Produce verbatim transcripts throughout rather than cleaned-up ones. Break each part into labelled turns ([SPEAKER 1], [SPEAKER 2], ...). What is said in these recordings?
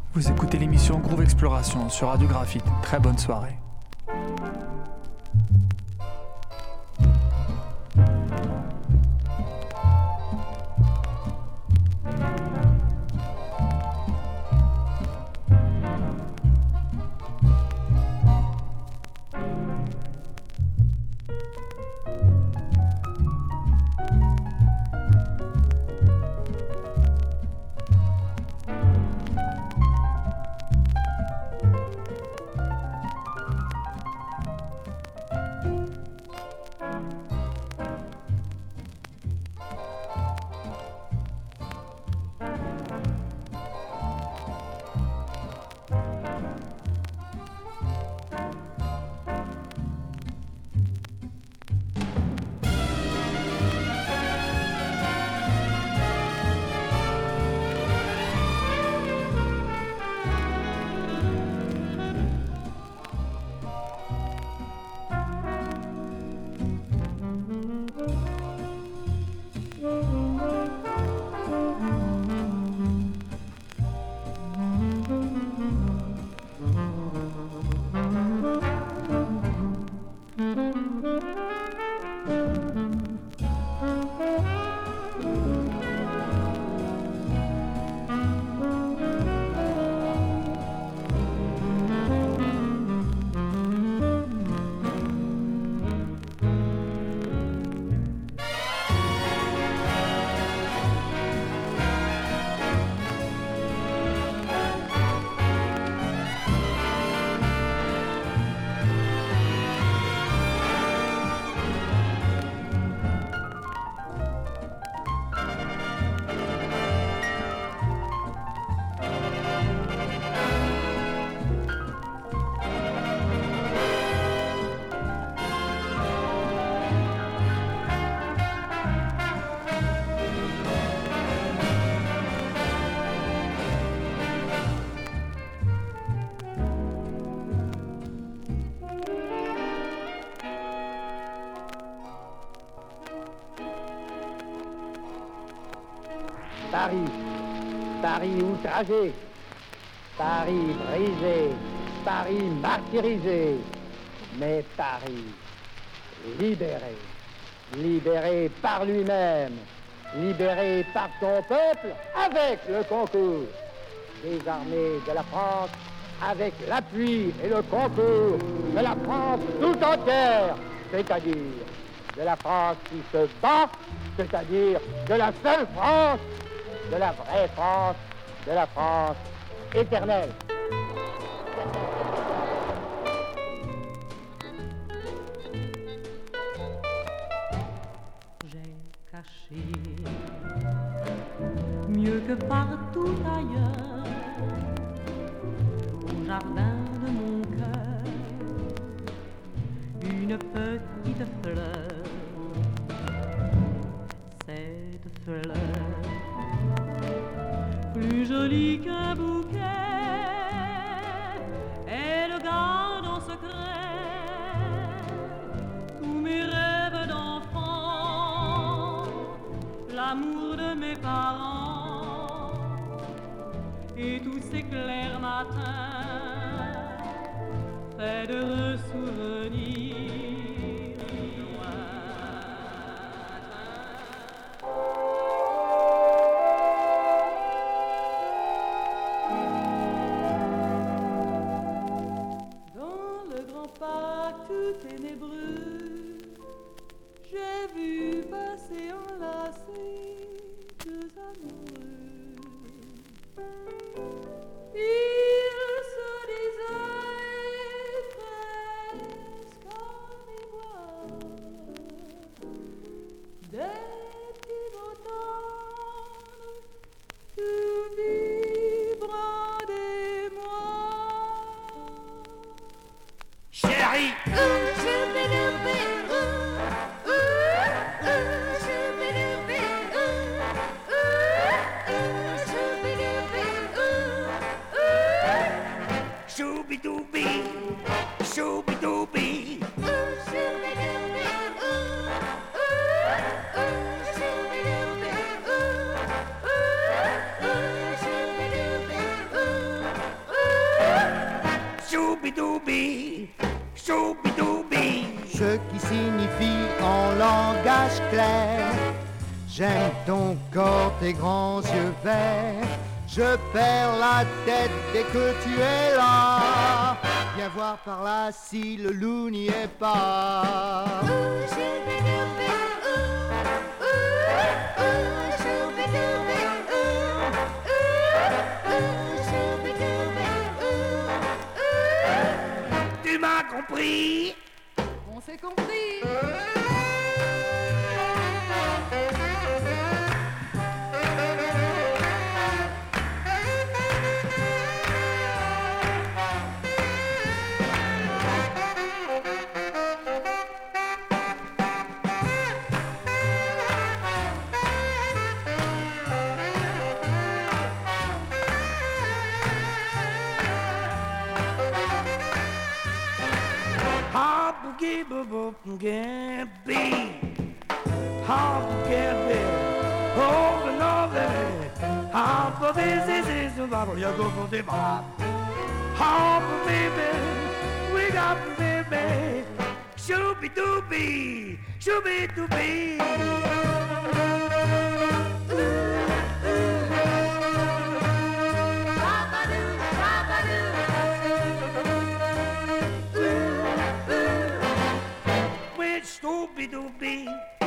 [SPEAKER 1] Vous écoutez l'émission Groove Exploration sur Radio Graphite. Très bonne soirée.
[SPEAKER 2] Paris, Paris outragé, Paris brisé, Paris martyrisé, mais Paris libéré, libéré par lui-même, libéré par son peuple avec le concours des armées de la France, avec l'appui et le concours de la France tout entière, c'est-à-dire de la France qui se bat, c'est-à-dire de la seule France, de la vraie France, de la France éternelle.
[SPEAKER 3] J'ai caché mieux que partout ailleurs au jardin de mon cœur une petite fleur, cette fleur plus jolie qu'un bouquet, elle garde en secret tous mes rêves d'enfant, l'amour de mes parents et tous ces clairs matins faits d'heureux souvenirs.
[SPEAKER 4] Ténébreux, j'ai vu passer enlacés deux amoureux. Ils se disaient presque en miroir, des petits mots tendres, tout vibrant d'émoi.
[SPEAKER 5] Chérie! Shooby-dooby, shooby-dooby. Choubi-doubi, choubi-doubi.
[SPEAKER 6] Ce qui signifie en langage clair: j'aime ton corps, tes grands yeux verts. Je perds la tête dès que tu es là. Viens voir par là si le loup n'y est pas.
[SPEAKER 5] Tu m'as compris?
[SPEAKER 4] On s'est compris.
[SPEAKER 5] Choubi-doubi, choubi-doubi. Choubi-doubi.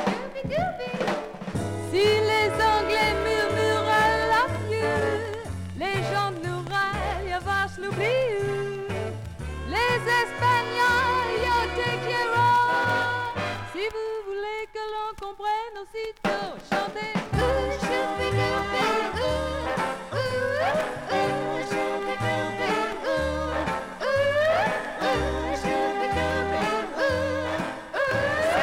[SPEAKER 4] Si les Anglais murmurent I love you, les gens nous raillent, ya vache l'oubli. Les Espagnols, yo te quiero. Si vous voulez que l'on comprenne aussitôt, chantez. Ooh, choubi-doubi, ooh, ooh, ooh, choubi-doubi, ooh, ooh, ooh, choubi-doubi, ooh,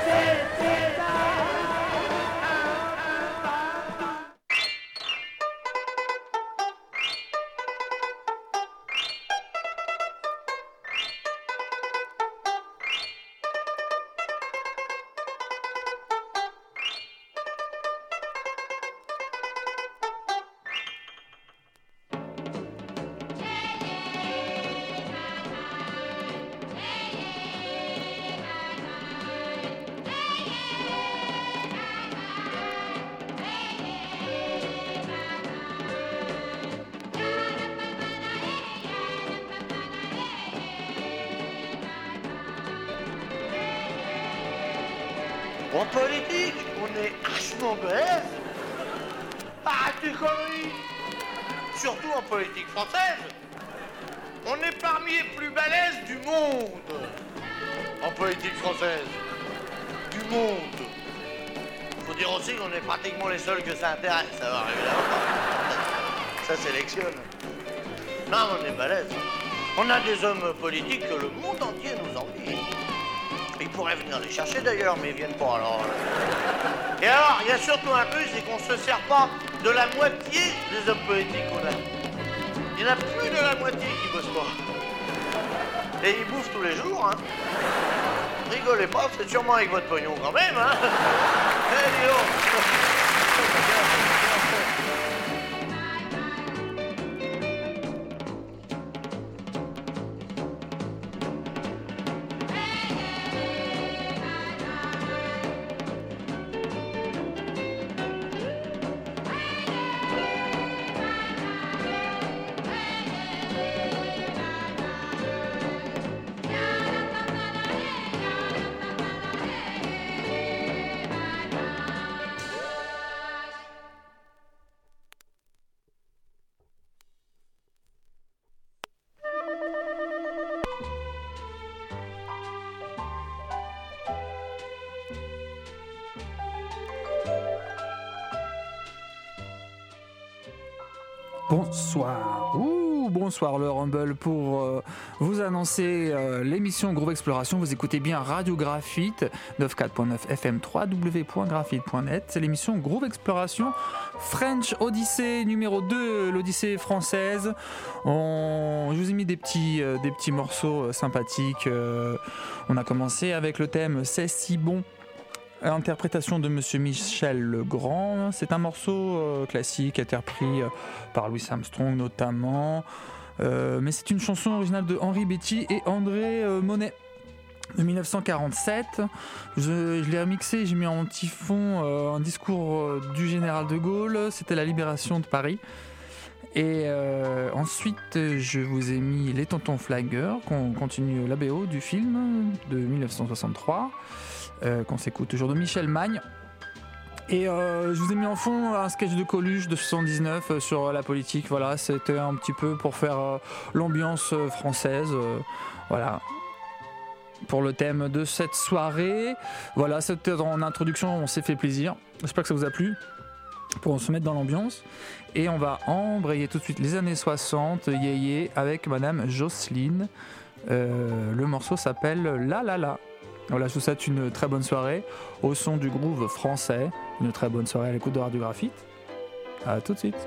[SPEAKER 7] En politique, on est archement balèze. Arrête tes conneries. Surtout en politique française. On est parmi les plus balèzes du monde. En politique française. Du monde. Faut dire aussi qu'on est pratiquement les seuls que ça intéresse, alors évidemment. Ça sélectionne. Non, on est balèze. On a des hommes politiques que le monde entier nous envie. Ils pourraient venir les chercher d'ailleurs, mais ils viennent pas alors. Et alors, il y a surtout un truc, c'est qu'on se sert pas de la moitié des hommes politiques qu'on a. Il y en a plus de la moitié qui bossent pas. Et ils bouffent tous les jours, hein. Rigolez pas, c'est sûrement avec votre pognon quand même, hein. Eh, dis donc.
[SPEAKER 1] Bonsoir. Ouh, bonsoir le Rumble pour euh, vous annoncer euh, l'émission Groove Exploration. Vous écoutez bien Radio Graphite quatre-vingt-quatorze point neuf F M w w w point graphite point net. C'est l'émission Groove Exploration French Odyssey numéro deux, l'Odyssée française. On... Je vous ai mis des petits, euh, des petits morceaux euh, sympathiques. Euh, on a commencé avec le thème C'est si bon. Interprétation de Monsieur Michel Legrand. C'est un morceau euh, classique interpris euh, par Louis Armstrong notamment. Euh, mais c'est une chanson originale de Henri Betty et André euh, Monet de dix-neuf cent quarante-sept. Je, je l'ai remixé, j'ai mis en petit fond euh, un discours euh, du général de Gaulle. C'était la libération de Paris. Et euh, ensuite, je vous ai mis Les Tontons Flingueurs, qu'on continue la B O du film de dix-neuf cent soixante-trois, euh, qu'on s'écoute toujours de Michel Magne. Et euh, je vous ai mis en fond un sketch de Coluche de soixante-dix-neuf euh, sur la politique. Voilà, c'était un petit peu pour faire euh, l'ambiance euh, française. Euh, voilà. Pour le thème de cette soirée. Voilà, c'était en introduction, on s'est fait plaisir. J'espère que ça vous a plu. Pour se mettre dans l'ambiance. Et on va embrayer tout de suite les années soixante, yéyé, avec Madame Jocelyne. Euh, le morceau s'appelle La La La. Voilà, je vous souhaite une très bonne soirée au son du groove français. Une très bonne soirée à l'écoute de Radio Graphite. À tout de suite.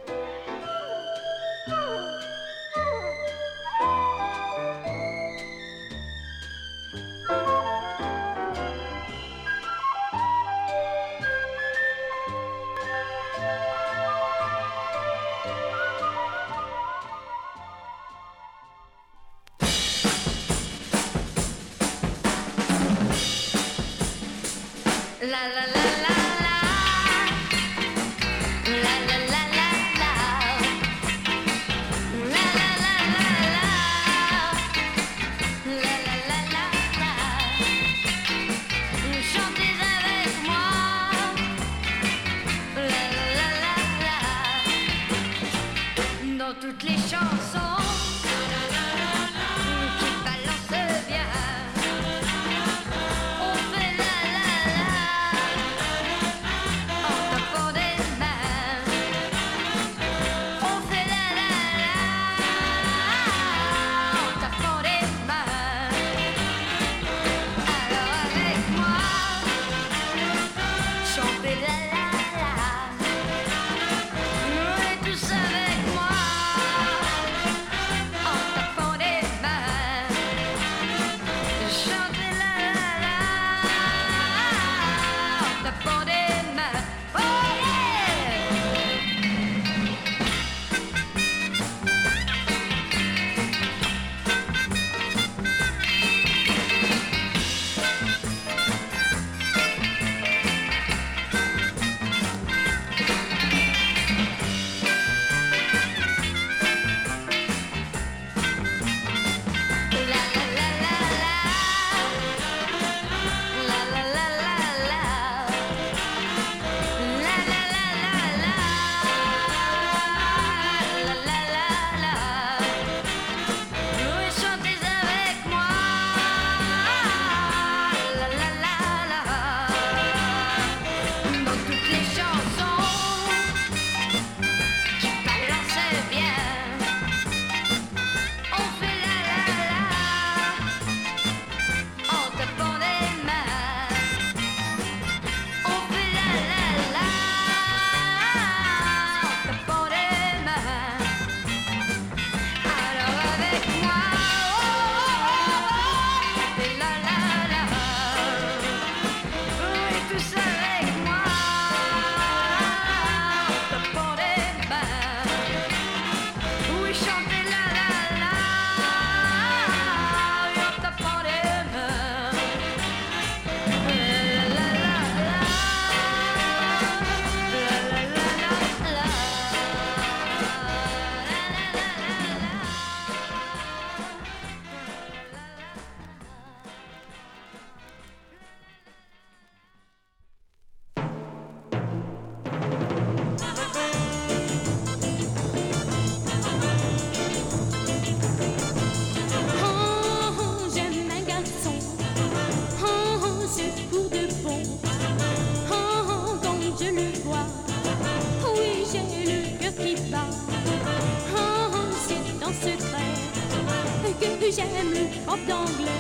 [SPEAKER 8] J'aime le prof d'anglais.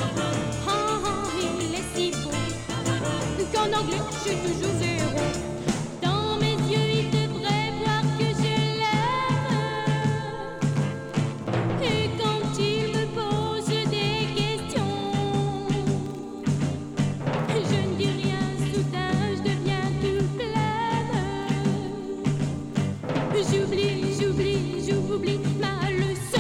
[SPEAKER 8] Oh, oh, il est si beau qu'en anglais je suis toujours zéro. Dans mes yeux il devrait voir que je l'aime. Et quand il me pose des questions, je ne dis rien, soudain je deviens tout pleine. J'oublie, j'oublie, j'oublie ma leçon.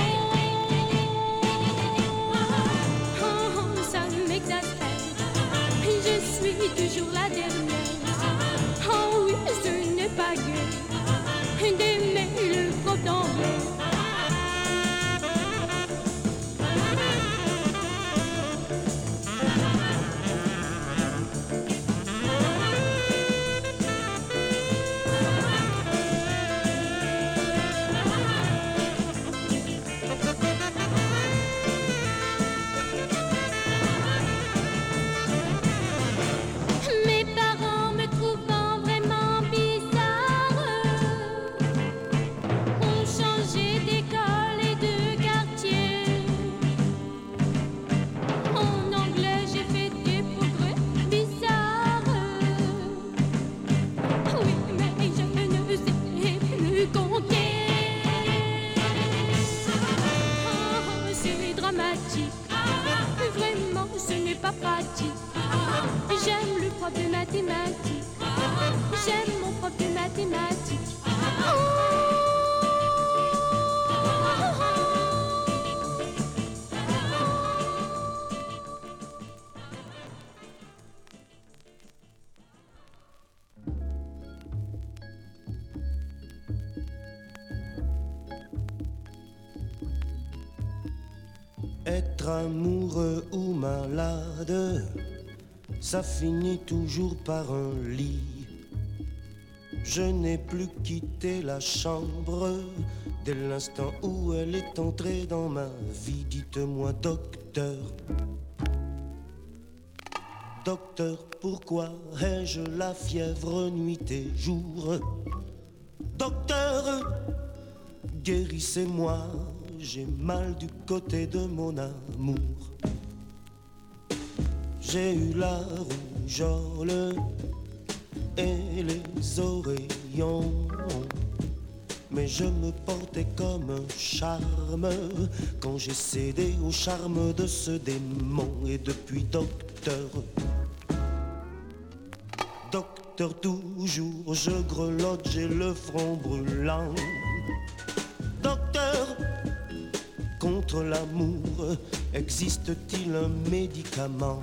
[SPEAKER 9] Être amoureux ou malade, ça finit toujours par un lit. Je n'ai plus quitté la chambre dès l'instant où elle est entrée dans ma vie. Dites-moi, docteur, docteur, pourquoi ai-je la fièvre nuit et jour? Docteur, guérissez-moi, j'ai mal du côté de mon amour. J'ai eu la rougeole et les oreillons, mais je me portais comme un charme quand j'ai cédé au charme de ce démon. Et depuis, docteur, docteur, toujours je grelotte, j'ai le front brûlant. Docteur, contre l'amour, existe-t-il un médicament?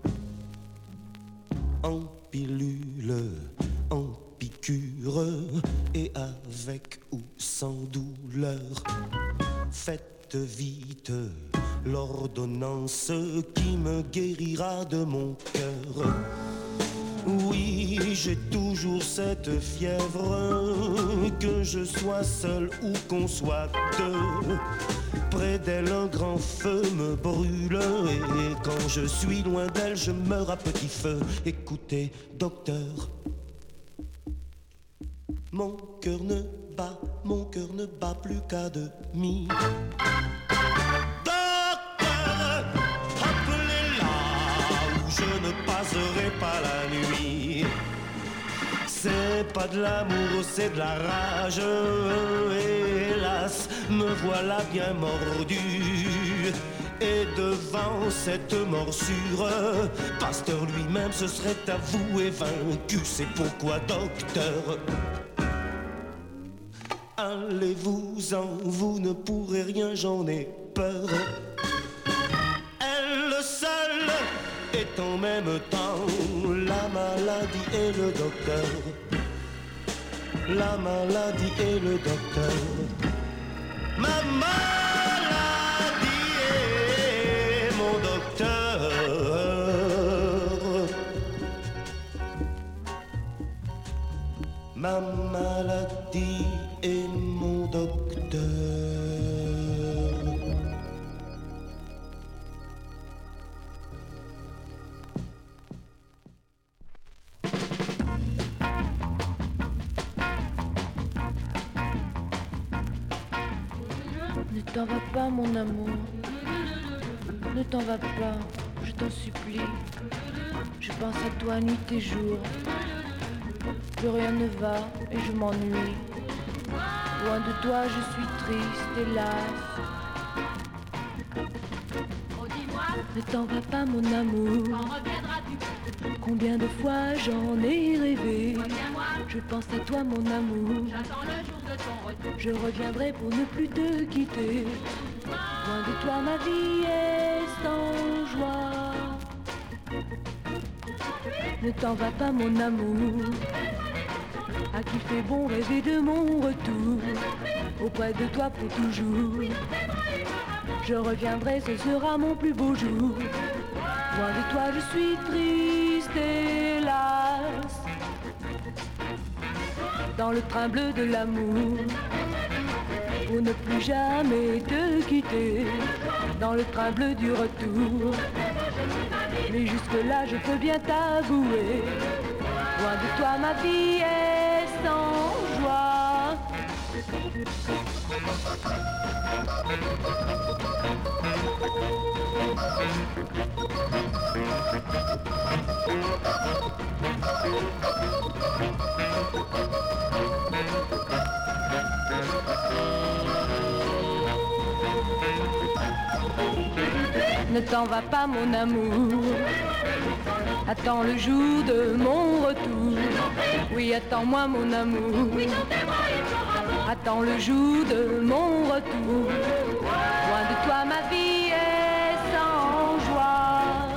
[SPEAKER 9] En pilule, en piqûre, et avec ou sans douleur. Faites vite l'ordonnance qui me guérira de mon cœur. Oui, j'ai toujours cette fièvre, que je sois seul ou qu'on soit deux. Près d'elle, un grand feu me brûle, et quand je suis loin d'elle, je meurs à petit feu. Écoutez, docteur, mon cœur ne bat, mon cœur ne bat plus qu'à demi. Docteur, appelez-la, ou je ne passerai pas la nuit. C'est pas de l'amour, c'est de la rage. Hélas, me voilà bien mordu. Et devant cette morsure, Pasteur lui-même se serait avoué vaincu. C'est pourquoi, docteur, allez-vous-en, vous ne pourrez rien, j'en ai peur. Elle seule est en même temps la maladie et le docteur. La maladie et le docteur. Ma maladie et mon docteur. Ma maladie et mon docteur.
[SPEAKER 10] Ne t'en va pas, mon amour. Ne t'en va pas, je t'en supplie. Je pense à toi nuit et jour. Plus rien ne va et je m'ennuie. Loin de toi, je suis triste, hélas. Ne t'en va pas, mon amour. Combien de fois j'en ai rêvé. Je pense à toi, mon amour. Je reviendrai pour ne plus te quitter. Loin de toi, ma vie est sans joie. Ne t'en va pas, mon amour. À qui fait bon rêver de mon retour. Auprès de toi pour toujours. Je reviendrai, ce sera mon plus beau jour. Loin de toi, je suis triste, hélas. Dans le train bleu de l'amour, pour ne plus jamais te quitter. Dans le train bleu du retour, mais jusque-là je peux bien t'avouer. Loin de toi, ma vie est sans joie. Ne t'en va pas, mon amour. Attends le jour de mon retour. Oui, attends-moi, mon amour. Attends le jour de mon retour. Loin de toi, ma vie est sans joie.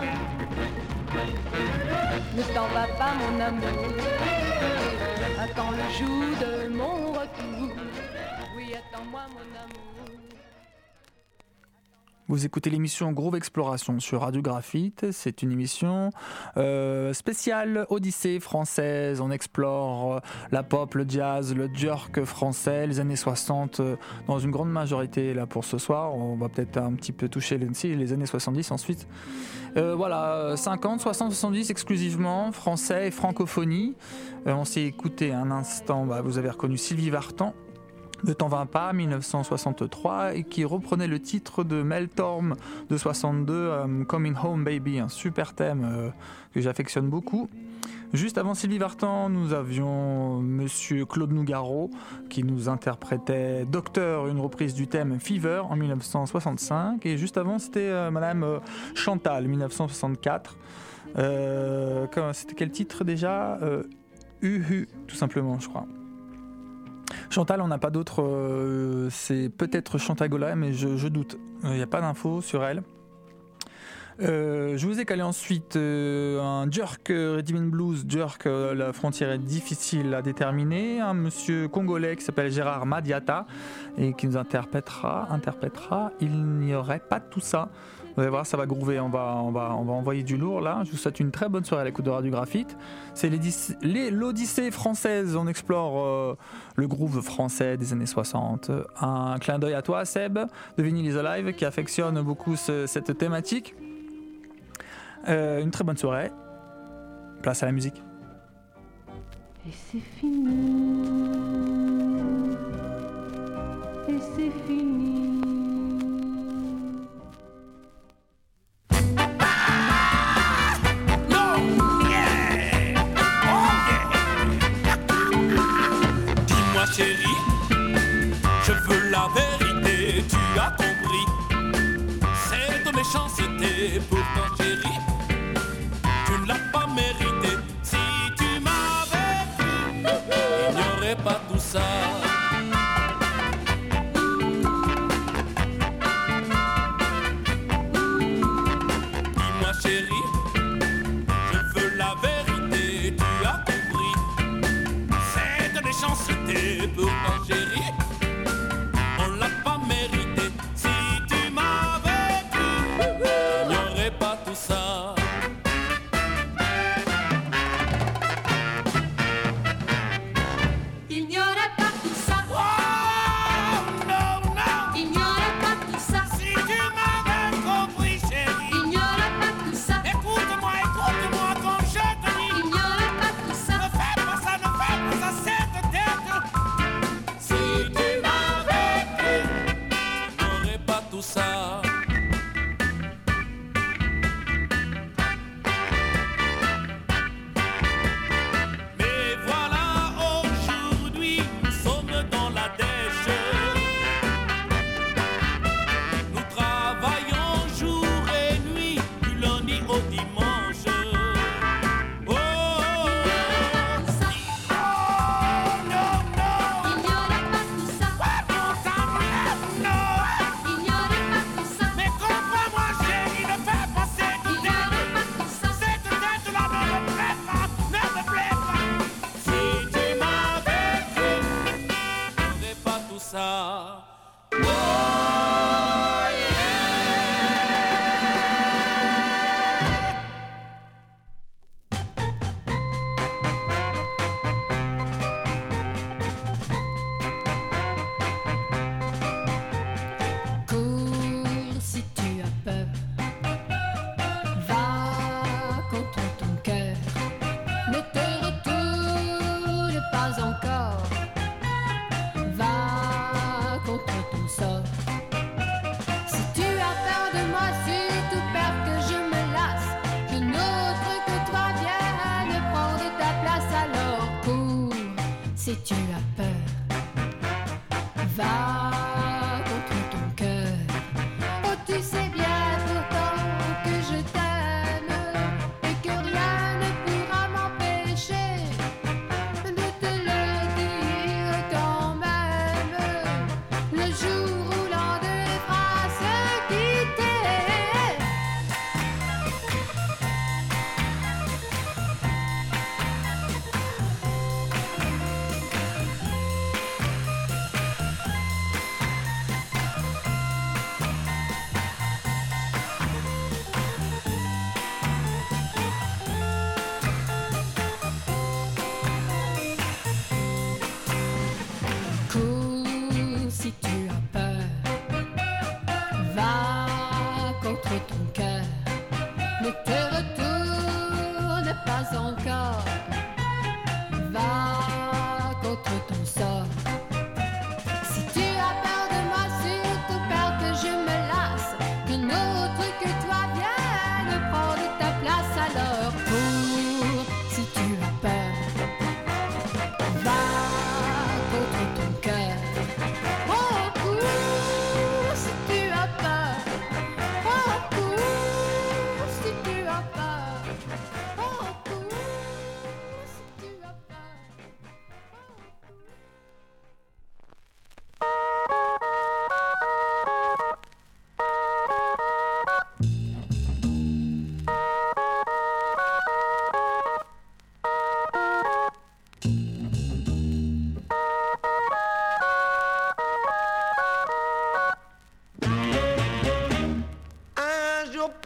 [SPEAKER 10] Ne t'en va pas, mon amour. Attends le jour de mon retour. Oui, attends-moi, mon amour.
[SPEAKER 1] Vous écoutez l'émission Groove Exploration sur Radio Graphite. C'est une émission euh, spéciale Odyssée française. On explore euh, la pop, le jazz, le jerk français, les années soixante euh, dans une grande majorité là pour ce soir. On va peut-être un petit peu toucher les, les années soixante-dix ensuite. Euh, voilà, cinquante, soixante, soixante-dix exclusivement, français et francophonie. Euh, on s'est écouté un instant, bah, vous avez reconnu Sylvie Vartan. Ne t'en va pas, dix-neuf cent soixante-trois, et qui reprenait le titre de Mel Torme de soixante-deux, euh, Coming Home Baby, un super thème euh, que j'affectionne beaucoup. Juste avant Sylvie Vartan, nous avions Monsieur Claude Nougaro qui nous interprétait Docteur, une reprise du thème Fever en dix-neuf cent soixante-cinq, et juste avant c'était euh, Madame euh, Chantal, dix-neuf cent soixante-quatre. Euh, c'était quel titre déjà euh, Uhu, tout simplement, je crois. Chantal, on n'a pas d'autre, euh, c'est peut-être Chantagola, mais je, je doute. Il n'y a pas d'infos sur elle. Euh, je vous ai calé ensuite euh, un jerk euh, Rhythm and Blues, jerk, euh, la frontière est difficile à déterminer. Un monsieur congolais qui s'appelle Gérard Madiata et qui nous interprétera, interprétera Il n'y aurait pas tout ça. Vous allez voir, ça va groover, on va, on va, on va envoyer du lourd là. Je vous souhaite une très bonne soirée à l'écoute de Radio Graphite. C'est les, l'Odyssée française, on explore euh, le groove français des années soixante. Un clin d'œil à toi, Seb, de Vinyl is Alive, qui affectionne beaucoup ce, cette thématique. Euh, une très bonne soirée. Place à la musique.
[SPEAKER 10] Et c'est fini. Et c'est fini.
[SPEAKER 11] Chérie, je veux la vérité, tu as compris. C'est de méchanceté, pourtant chérie, tu ne l'as pas mérité. Si tu m'avais cru, il n'y aurait pas tout ça. Dis-moi chérie, je veux la vérité, tu as compris. C'est de méchanceté, pourtant chérie, on l'a pas mérité. Si tu m'avais cru, il n'y aurait pas tout ça.
[SPEAKER 8] Il n'y aurait pas tout ça.
[SPEAKER 11] Oh, non, non.
[SPEAKER 8] Il n'y aurait pas tout ça.
[SPEAKER 11] Si tu m'avais compris chérie,
[SPEAKER 8] Il n'y aurait pas tout ça.
[SPEAKER 11] écoute-moi, écoute-moi quand je te dis.
[SPEAKER 8] Il n'y aurait pas tout ça.
[SPEAKER 11] Ne fais pas ça, ne fais pas ça, cette tête.
[SPEAKER 8] Si tu m'avais cru,
[SPEAKER 11] Il n'y aurait pas tout ça. Mais voilà, aujourd'hui, nous sommes dans la dèche. Nous travaillons jour et nuit, du lundi au dimanche. Oh, oh, oh.
[SPEAKER 8] ça.
[SPEAKER 11] Oh, non, non.
[SPEAKER 8] Il n'y aurait pas tout ça.
[SPEAKER 11] Non, ça me- non.
[SPEAKER 8] Il n'y aurait pas tout ça.
[SPEAKER 11] Mais comprends-moi, chérie, ne fais pas cette
[SPEAKER 8] Il n'y
[SPEAKER 11] tête.
[SPEAKER 8] aurait pas tout ça.
[SPEAKER 11] Cette tête-là ne me plaît pas, ne me plaît pas. Si tu m'avais cru, il n'y aurait pas tout ça. Oh, yeah.
[SPEAKER 10] Cours si tu as peur. Va contre ton cœur. Ne te retourne pas encore. Va contre ton sort. Si tu as peur de moi, surtout peur que je me lasse, qu'une autre que toi vienne prendre ta place, alors cours si tu as peur. Va contre ton cœur. Oh, tu sais bien pourtant que je t'aime et que rien ne pourra m'empêcher de te le dire quand même. Le jour où l'un d'eux fera se quitter.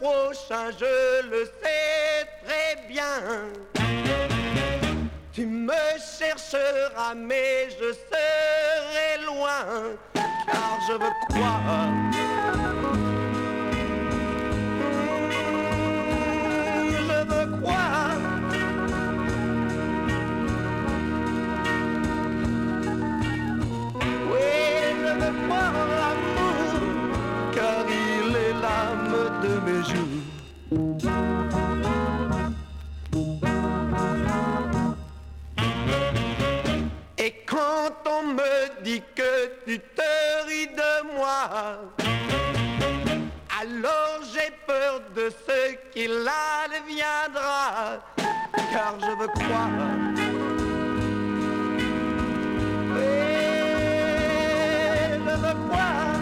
[SPEAKER 6] prochain, je le sais très bien. Tu me chercheras, mais je serai loin, car je veux croire. Je veux croire. Oui, je veux croire en l'amour, car il est l'âme de mes jours. Et quand on me dit que tu te ris de moi, alors j'ai peur de ce qu'il adviendra, car je veux croire. Et je veux croire.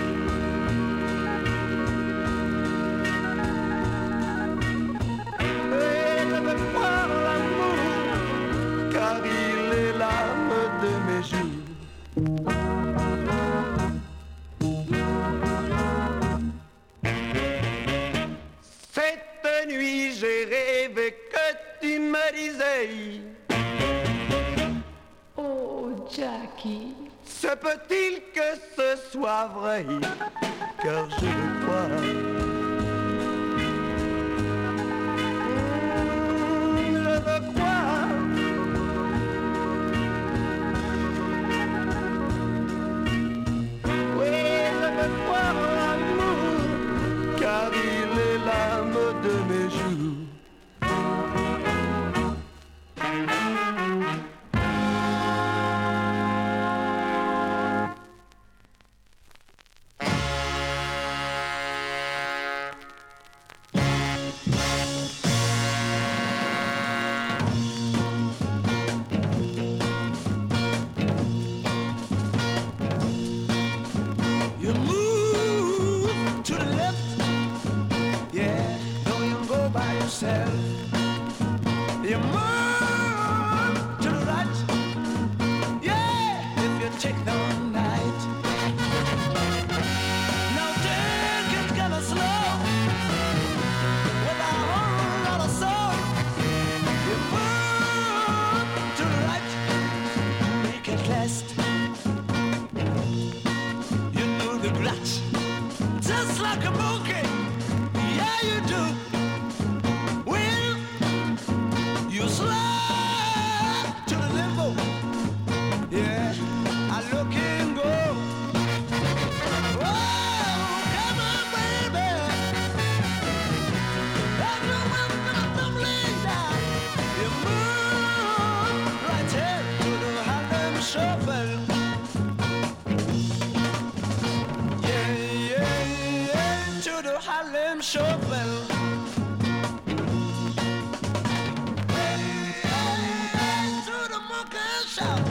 [SPEAKER 6] Et je veux croire l'amour, car il est l'âme de mes jours. Cette nuit j'ai rêvé que tu me disais:
[SPEAKER 10] Oh Jackie,
[SPEAKER 6] se peut-il que ce soit vrai, car je le crois. Je veux croire. Oui, je veux croire en l'amour, car il est l'âme de mes jours.
[SPEAKER 9] You move to the left, yeah, don't even go by yourself. You move to the right, yeah, if you take the night. Now take it kinda slow, with a whole lot of soul. You move to the right, make it last. You do the glut, just like a monkey, yeah you do. Well, you slide to the limbo, yeah, I look and go. Oh, come on baby, everyone's gonna tumbling down. You move right here to the Harlem Shuffle. Yeah, yeah, yeah, to the Harlem Shuffle. Hey, hey, hey, to the monkey shop.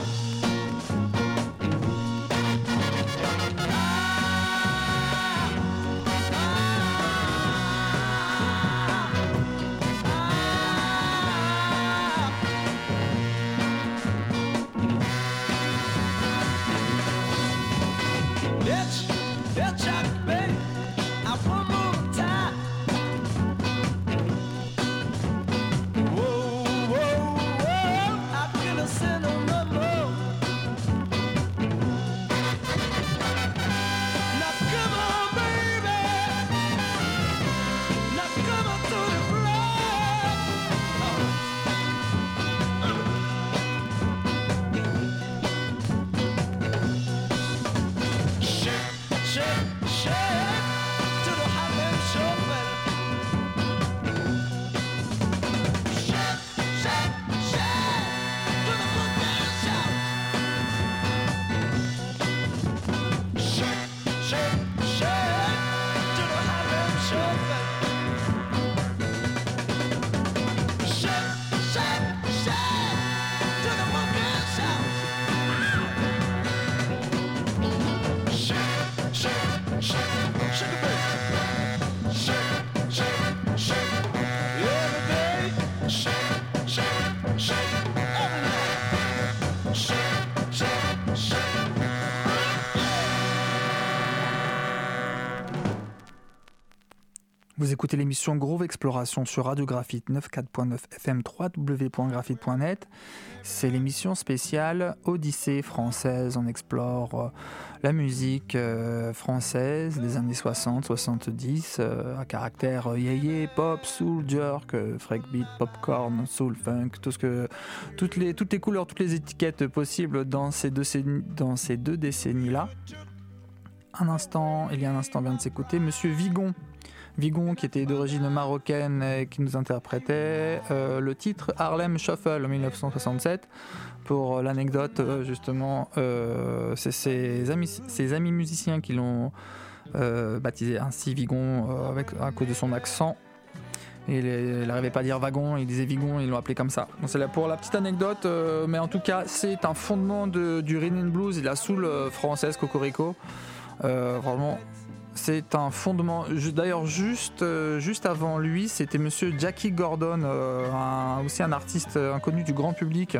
[SPEAKER 9] Bitch, bitch, I baby, I one more time. Whoa, whoa, whoa, I feel a sin on the moon. Now come on, baby, now come on to the floor. Shake, shake, shake to the Harlem Shuffle. Shake, shake, shake to the funky shout. Shake, shake, shake to the Harlem Shuffle. Shake, shake, shake to the funky shout. Shake, shake, shake, shake it, baby. Shake, shake, shake every day. Shake, shake, shake every night. Shake, shake, shake.
[SPEAKER 1] Vous écoutez l'émission Groove Exploration sur Radio Graphite neuf quatre point neuf F M trois W point graphite point net. C'est l'émission spéciale Odyssée française. On explore euh, la musique euh, française des années soixante soixante-dix euh, à caractère euh, yéyé, pop, soul, jerk, euh, breakbeat, popcorn, soul, funk, tout ce que, toutes, les, toutes les couleurs, toutes les étiquettes possibles dans ces deux, dans ces deux décennies-là. Un instant, il y a un instant, vient de s'écouter Monsieur Vigon. Vigon qui était d'origine marocaine et qui nous interprétait euh, le titre Harlem Shuffle en dix-neuf cent soixante-sept. Pour euh, l'anecdote, euh, justement, euh, c'est ses amis, ses amis musiciens qui l'ont euh, baptisé ainsi Vigon euh, avec, à cause de son accent. Et il n'arrivait pas à dire wagon, il disait Vigon, ils l'ont appelé comme ça. Donc c'est là pour la petite anecdote, euh, mais en tout cas, c'est un fondement de, du rhythm and blues et de la soul euh, française, Cocorico. Euh, vraiment. C'est un fondement. D'ailleurs, juste, euh, juste avant lui, c'était Monsieur Jackie Gordon, euh, un, aussi un artiste inconnu du grand public,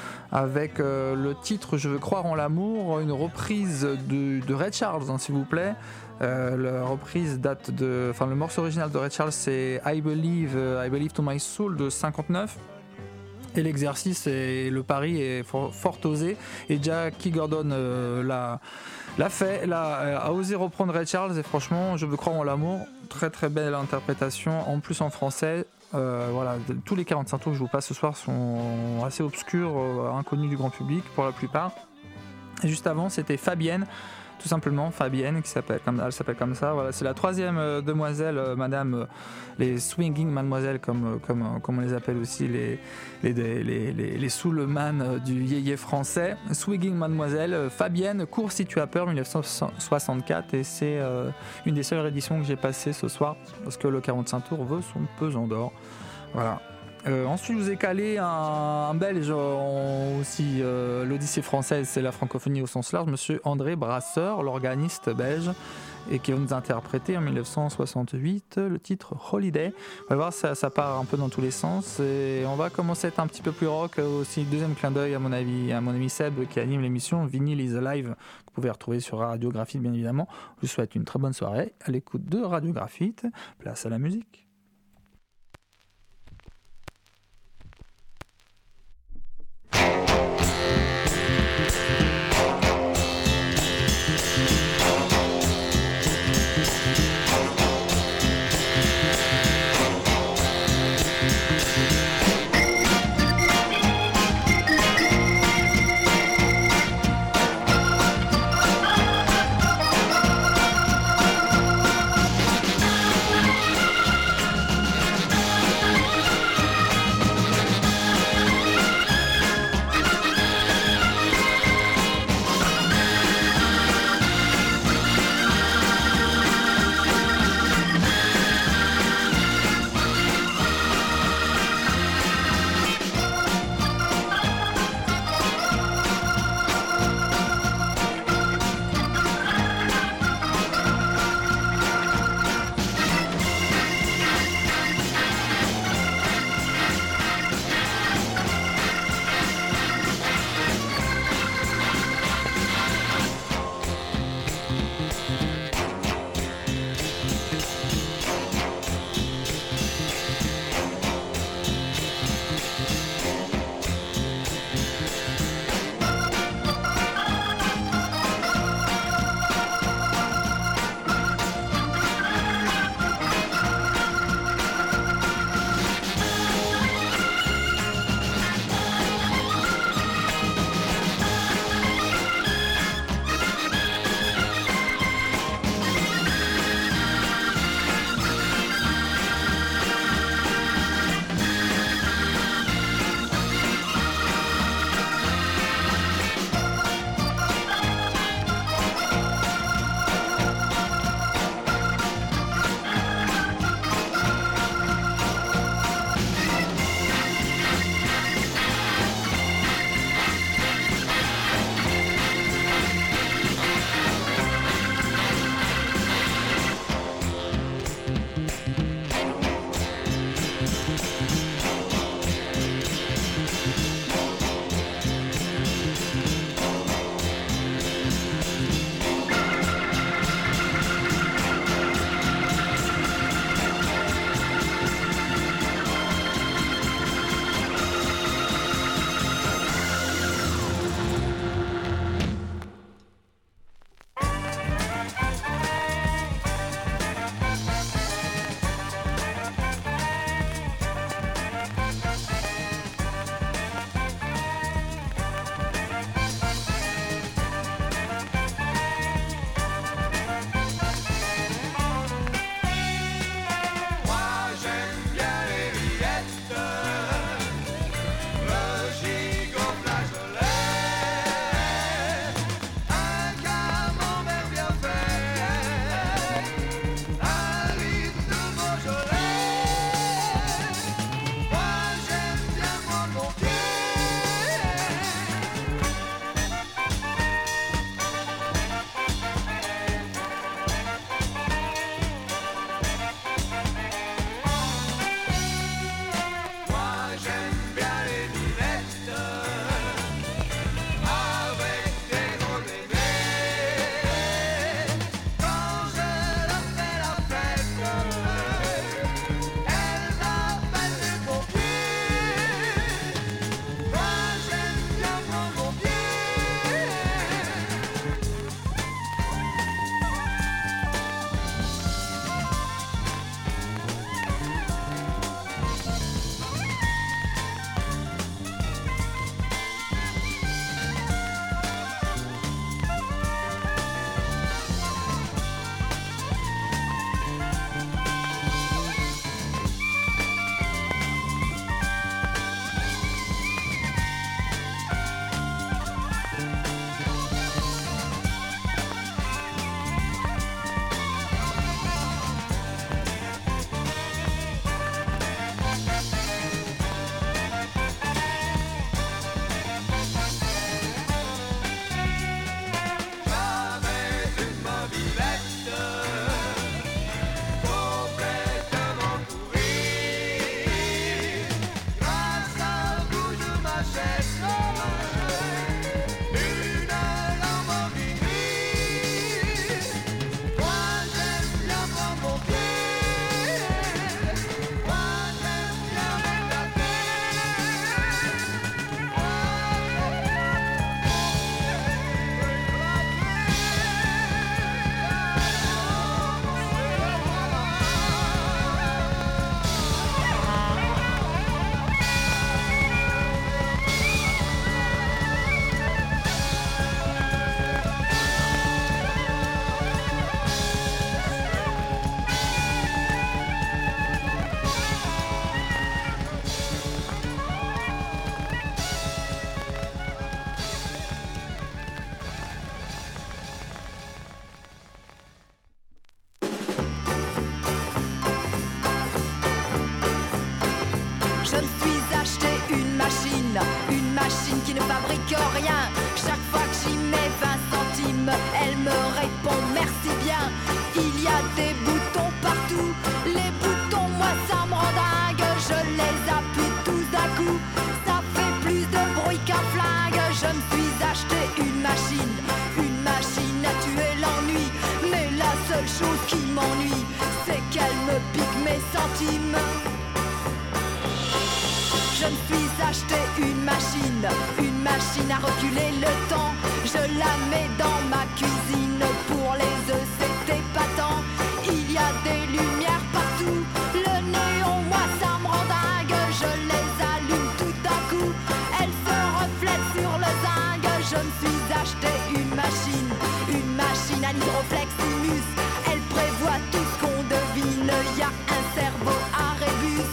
[SPEAKER 1] avec euh, le titre Je veux croire en l'amour, une reprise de, de Ray Charles, hein, s'il vous plaît. Euh, la reprise date de. Enfin, le morceau original de Ray Charles, c'est I Believe, I Believe to My Soul de cinquante-neuf. Et l'exercice et le pari est fort, fort osé. Et Jackie Gordon euh, l'a, l'a fait, l'a, a osé reprendre Ray Charles. Et franchement, Je veux croire en l'amour. Très très belle interprétation. En plus en français. Euh, voilà, tous les quarante-cinq tours que je vous passe ce soir sont assez obscurs, euh, inconnus du grand public pour la plupart. Et juste avant, c'était Fabienne. Tout simplement Fabienne, qui s'appelle comme, elle s'appelle comme ça. Voilà, c'est la troisième euh, demoiselle, euh, Madame, euh, les swinging mademoiselles, comme, euh, comme, euh, comme on les appelle aussi, les, les, les, les, les, les soulman euh, du yéyé français. Swinging mademoiselle, euh, Fabienne, cours si tu as peur, dix-neuf cent soixante-quatre, et c'est euh, une des seules éditions que j'ai passées ce soir, parce que le quarante-cinq tours veut son pesant d'or. Voilà. Euh, ensuite, je vous ai calé un, un belge en, aussi, euh, l'Odyssée française, c'est la francophonie au sens large, Monsieur André Brasseur, l'organiste belge, et qui va nous interpréter en dix-neuf cent soixante-huit le titre Holiday. On va voir, ça, ça part un peu dans tous les sens, et on va commencer à être un petit peu plus rock aussi. Deuxième clin d'œil à mon avis, à mon ami Seb qui anime l'émission Vinyl is Alive, que vous pouvez retrouver sur Radio Graphite bien évidemment. Je vous souhaite une très bonne soirée à l'écoute de Radio Graphite. Place à la musique.
[SPEAKER 12] machine, une machine qui ne fabrique rien. Chaque fois que j'y mets vingt centimes, elle me répond merci bien. Il y a des boutons partout, les boutons moi ça me rend dingue. Je les appuie tous à coup, ça fait plus de bruit qu'un flingue. Je me suis acheté une machine, une machine à tuer l'ennui. Mais la seule chose qui m'ennuie, c'est qu'elle me pique mes centimes. Je me suis acheté une machine, une machine à reculer le temps. Je la mets dans ma cuisine, pour les œufs c'est épatant. Il y a des lumières partout, le néon moi ça me rend dingue. Je les allume tout à coup, elles se reflètent sur le zinc. Je me suis acheté une machine, une machine à l'hydrofleximus. Elle prévoit tout ce qu'on devine, il y a un cerveau à rébus.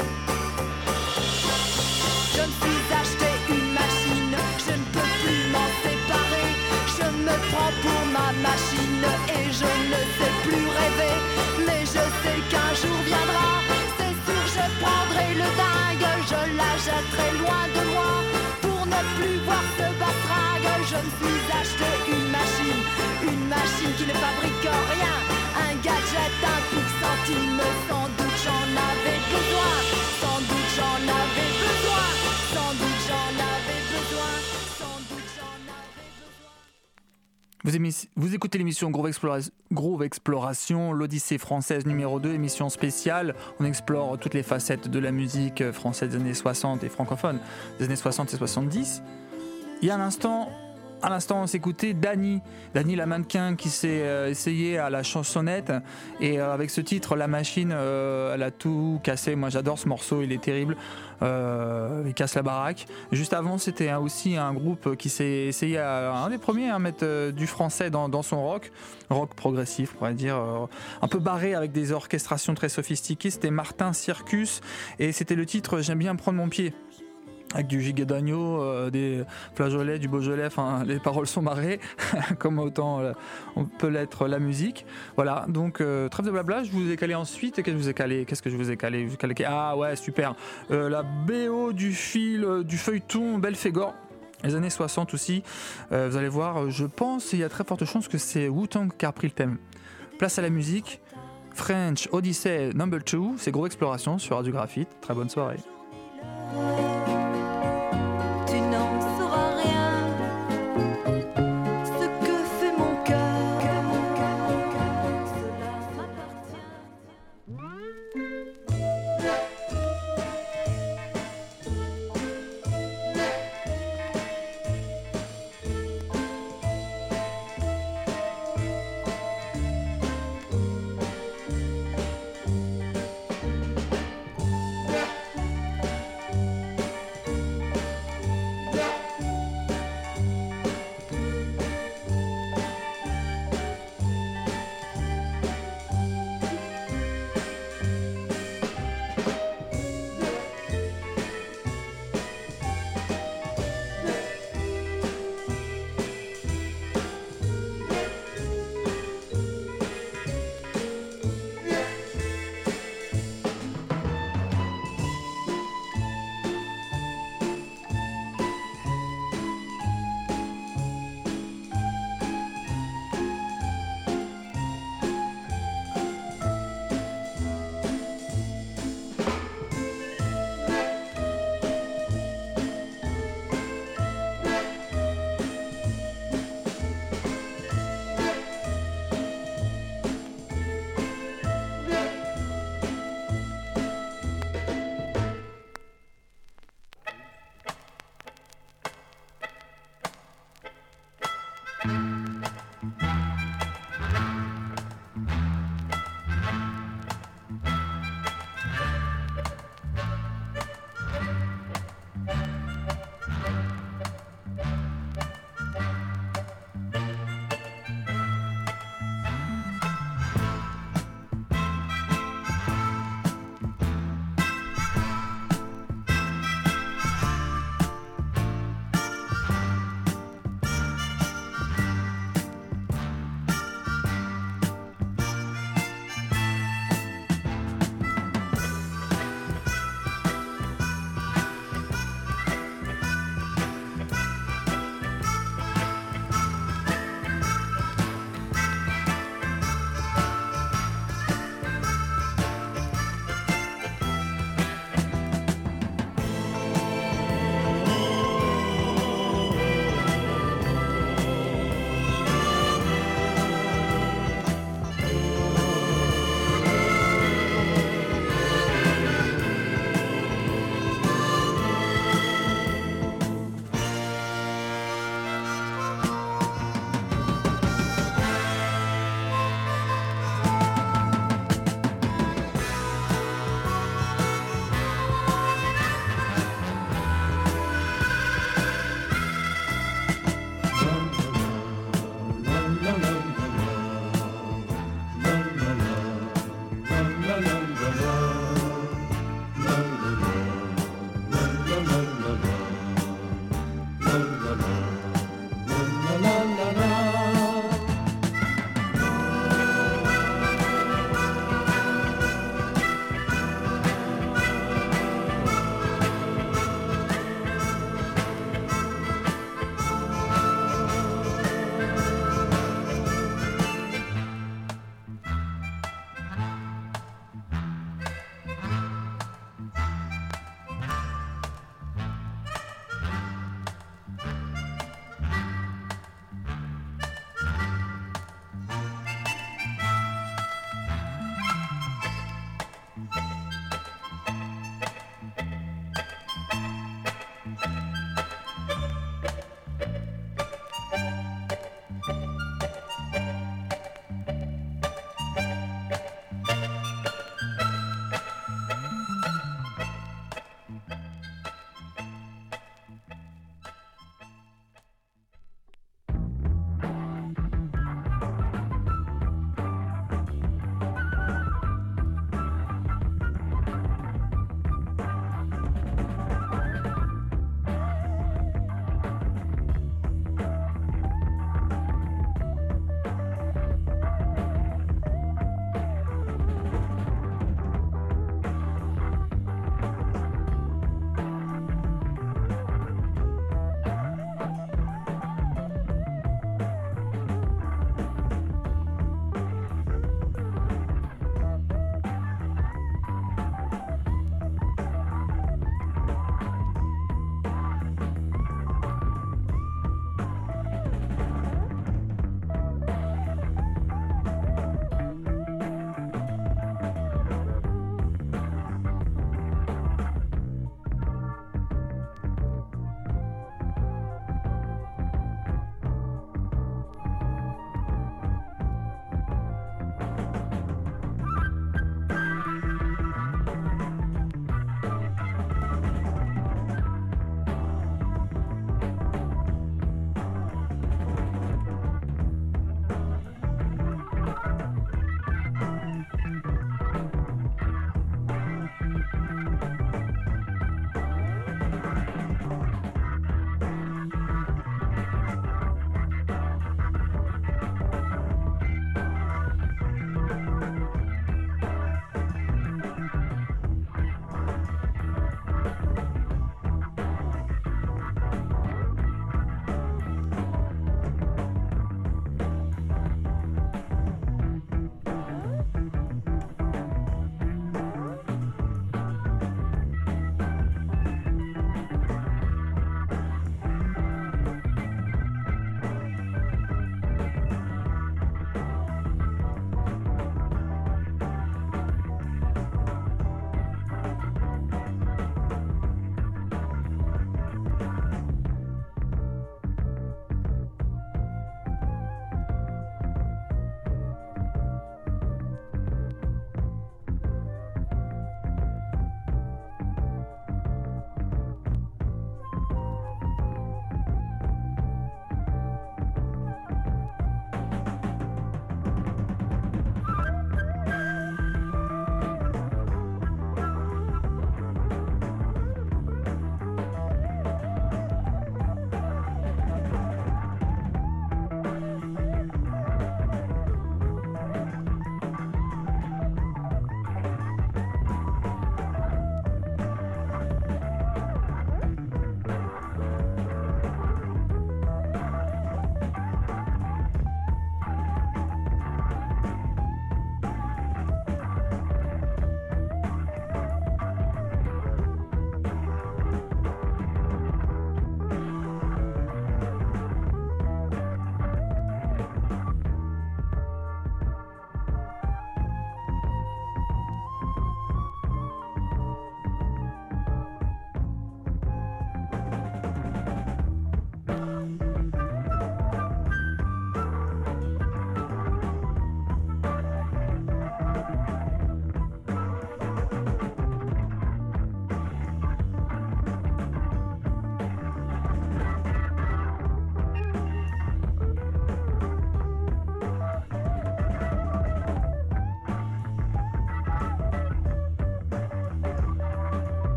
[SPEAKER 12] Je me suis acheté une machine, je ne peux plus m'en séparer. Je me prends pour ma machine et je ne sais plus rêver. Mais je sais qu'un jour viendra, c'est sûr je prendrai le dingue. Je la jetterai loin de moi pour ne plus voir ce bastringue. Je me suis acheté une machine, une machine qui ne fabrique rien. Un gadget, un pic centime, sans doute j'en avais besoin. Sans doute j'en avais besoin. Sans doute j'en avais besoin. Sans doute j'en avais besoin.
[SPEAKER 1] Vous, émis- vous écoutez l'émission Groove, Explora- Groove Exploration, l'Odyssée française numéro deux, émission spéciale. On explore toutes les facettes de la musique française des années soixante et francophone des années soixante et soixante-dix. Il y a un instant, à l'instant, on s'écoutait Dany, Dany la mannequin qui s'est euh, essayée à la chansonnette et euh, avec ce titre, La Machine, euh, elle a tout cassé. Moi, j'adore ce morceau, il est terrible. Euh, il casse la baraque. Juste avant, c'était un, aussi un groupe qui s'est essayé à un des premiers à mettre euh, du français dans, dans son rock, rock progressif, on pourrait dire, euh, un peu barré avec des orchestrations très sophistiquées. C'était Martin Circus et c'était le titre J'aime bien prendre mon pied. Avec du gigot d'agneau, euh, des flageolets, du Beaujolais, enfin les paroles sont marrées, comme autant euh, on peut l'être la musique. Voilà, donc euh, trêve de blabla, je vous ai calé ensuite. Qu'est-ce que je vous ai calé Qu'est-ce que je vous ai calé, je vous ai calé Ah ouais, super. Euh, la B O du fil, euh, du feuilleton Belphégor. Les années soixante aussi. Euh, vous allez voir, je pense, il y a très forte chance que c'est Wu-Tang qui a repris le thème. Place à la musique. French Odyssey number two, c'est Groove Exploration sur Radio Graphite. Très bonne soirée.
[SPEAKER 12] Tu n'en sauras rien, ce que fait mon cœur, cela m'appartient.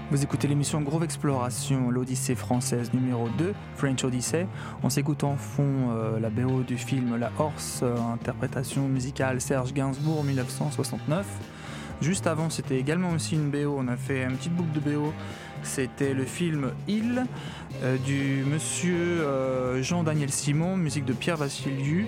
[SPEAKER 1] Vous écoutez l'émission Groove Exploration, l'Odyssée française numéro deux, French Odyssey. On s'écoute en fond euh, la B O du film La Horse, euh, interprétation musicale Serge Gainsbourg, dix-neuf cent soixante-neuf. Juste avant, c'était également aussi une B O, on a fait une petite boucle de B O. C'était le film Il euh, du monsieur euh, Jean-Daniel Simon, musique de Pierre Vassiliou.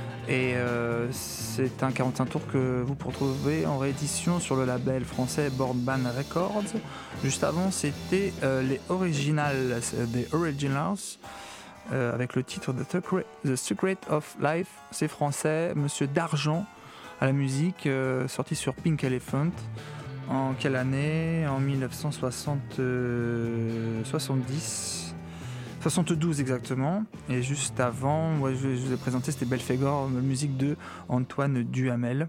[SPEAKER 1] Et euh, c'est un quarante-cinq tours que vous pourrez trouver en réédition sur le label français Boardman Records. Juste avant, c'était euh, les originals, des Originals, euh, avec le titre The Secret, The Secret of Life. C'est français, Monsieur D'Argent à la musique, euh, sorti sur Pink Elephant. En quelle année ? En dix-neuf cent soixante, euh, soixante-dix. soixante-douze exactement, et juste avant, moi, je, je vous ai présenté, c'était Belphégor, musique de Antoine Duhamel.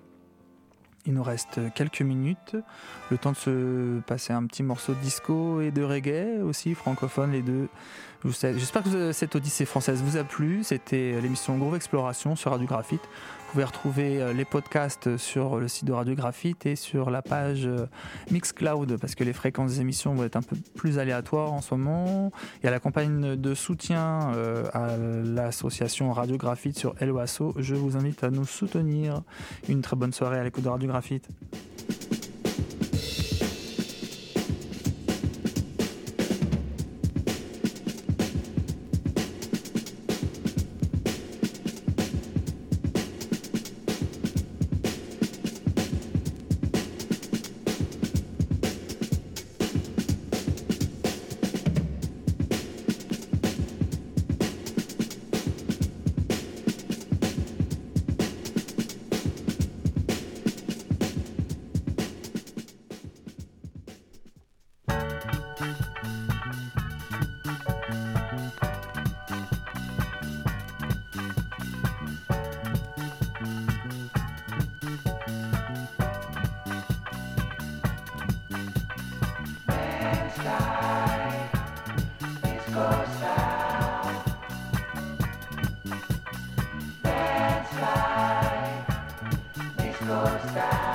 [SPEAKER 1] Il nous reste quelques minutes, le temps de se passer un petit morceau de disco et de reggae aussi, francophone les deux. J'espère que cette Odyssée française vous a plu, c'était l'émission Groove Exploration sur Radio Graphite. Vous pouvez retrouver les podcasts sur le site de Radio Graphite et sur la page Mixcloud, parce que les fréquences des émissions vont être un peu plus aléatoires en ce moment. Il y a la campagne de soutien à l'association Radio Graphite sur Hello Asso. Je vous invite à nous soutenir. Une très bonne soirée à l'écoute de Radio Graphite.
[SPEAKER 13] Disco style.